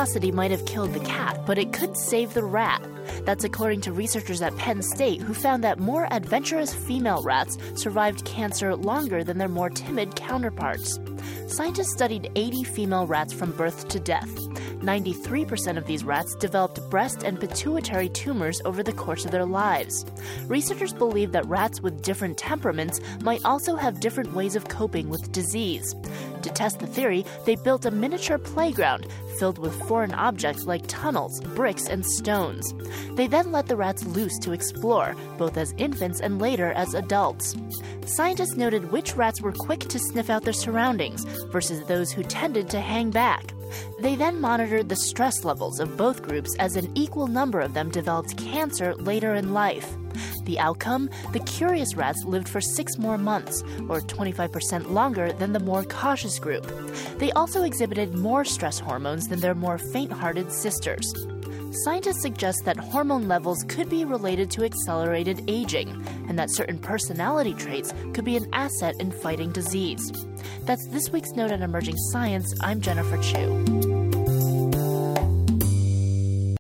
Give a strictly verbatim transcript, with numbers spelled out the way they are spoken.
curiosity might have killed the cat, but it could save the rat. That's according to researchers at Penn State who found that more adventurous female rats survived cancer longer than their more timid counterparts. Scientists studied eighty female rats from birth to death. ninety-three percent of these rats developed breast and pituitary tumors over the course of their lives. Researchers believe that rats with different temperaments might also have different ways of coping with disease. To test the theory, they built a miniature playground filled with foreign objects like tunnels, bricks, and stones. They then let the rats loose to explore, both as infants and later as adults. Scientists noted which rats were quick to sniff out their surroundings versus those who tended to hang back. They then monitored the stress levels of both groups as an equal number of them developed cancer later in life. The outcome? The curious rats lived for six more months, or twenty-five percent longer than the more cautious group. They also exhibited more stress hormones than their more faint-hearted sisters. Scientists suggest that hormone levels could be related to accelerated aging, and that certain personality traits could be an asset in fighting disease. That's this week's Note on Emerging Science. I'm Jennifer Chu.